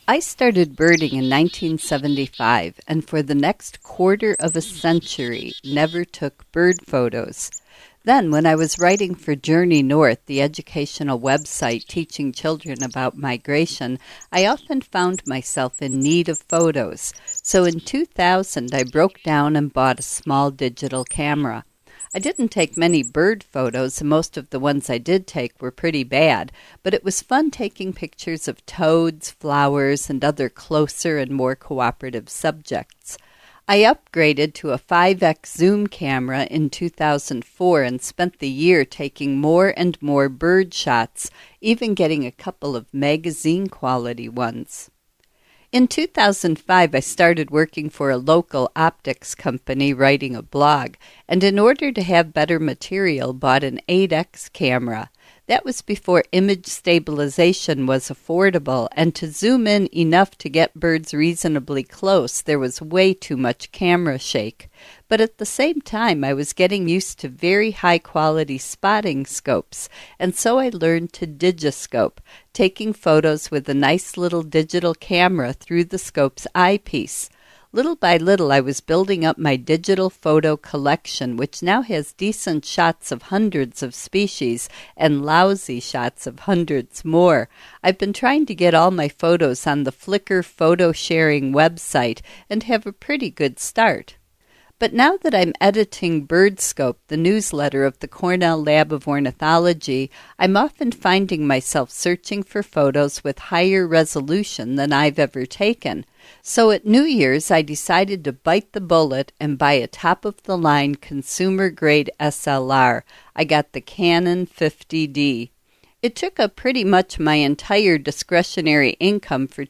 I started birding in 1975 and for the next quarter of a century never took bird photos. Then, when I was writing for Journey North, the educational website teaching children about migration, I often found myself in need of photos. So in 2000, I broke down and bought a small digital camera. I didn't take many bird photos, and most of the ones I did take were pretty bad, but it was fun taking pictures of toads, flowers, and other closer and more cooperative subjects. I upgraded to a 5x zoom camera in 2004 and spent the year taking more and more bird shots, even getting a couple of magazine-quality ones. In 2005, I started working for a local optics company writing a blog, and in order to have better material, bought an 8X camera. That was before image stabilization was affordable, and to zoom in enough to get birds reasonably close, there was way too much camera shake. But at the same time, I was getting used to very high-quality spotting scopes, and so I learned to digiscope, taking photos with a nice little digital camera through the scope's eyepiece. Little by little, I was building up my digital photo collection, which now has decent shots of hundreds of species and lousy shots of hundreds more. I've been trying to get all my photos on the Flickr photo sharing website and have a pretty good start. But now that I'm editing BirdScope, the newsletter of the Cornell Lab of Ornithology, I'm often finding myself searching for photos with higher resolution than I've ever taken. So at New Year's, I decided to bite the bullet and buy a top-of-the-line consumer-grade SLR. I got the Canon 50D. It took up pretty much my entire discretionary income for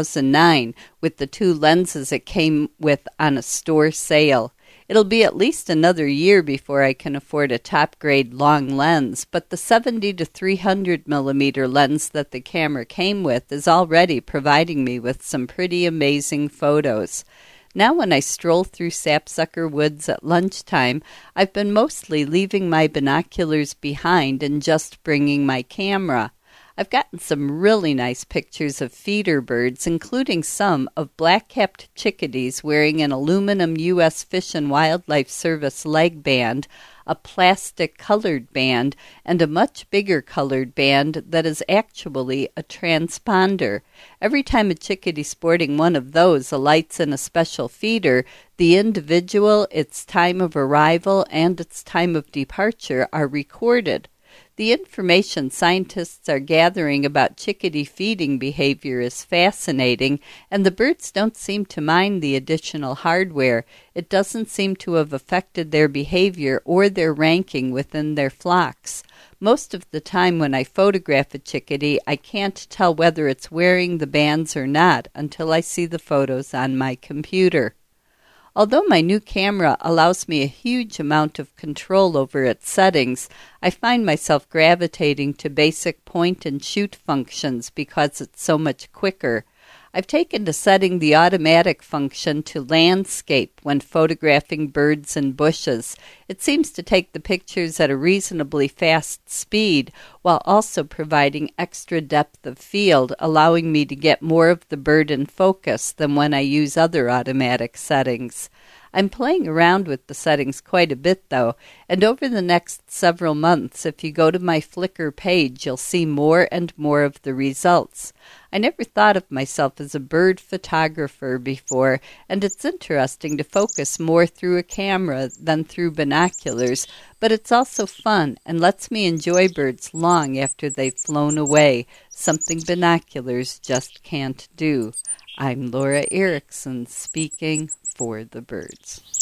2009 with the two lenses it came with on a store sale. It'll be at least another year before I can afford a top-grade long lens, but the 70 to 300 millimeter lens that the camera came with is already providing me with some pretty amazing photos. Now when I stroll through Sapsucker Woods at lunchtime, I've been mostly leaving my binoculars behind and just bringing my camera. I've gotten some really nice pictures of feeder birds, including some of black-capped chickadees wearing an aluminum U.S. Fish and Wildlife Service leg band, a plastic colored band, and a much bigger colored band that is actually a transponder. Every time a chickadee sporting one of those alights in a special feeder, the individual, its time of arrival, and its time of departure are recorded. The information scientists are gathering about chickadee feeding behavior is fascinating, and the birds don't seem to mind the additional hardware. It doesn't seem to have affected their behavior or their ranking within their flocks. Most of the time when I photograph a chickadee, I can't tell whether it's wearing the bands or not until I see the photos on my computer. Although my new camera allows me a huge amount of control over its settings, I find myself gravitating to basic point-and-shoot functions because it's so much quicker. I've taken to setting the automatic function to landscape when photographing birds and bushes. It seems to take the pictures at a reasonably fast speed while also providing extra depth of field, allowing me to get more of the bird in focus than when I use other automatic settings. I'm playing around with the settings quite a bit, though, and over the next several months, if you go to my Flickr page, you'll see more and more of the results. I never thought of myself as a bird photographer before, and it's interesting to focus more through a camera than through binoculars, but it's also fun and lets me enjoy birds long after they've flown away, something binoculars just can't do. I'm Laura Erickson, speaking for the birds.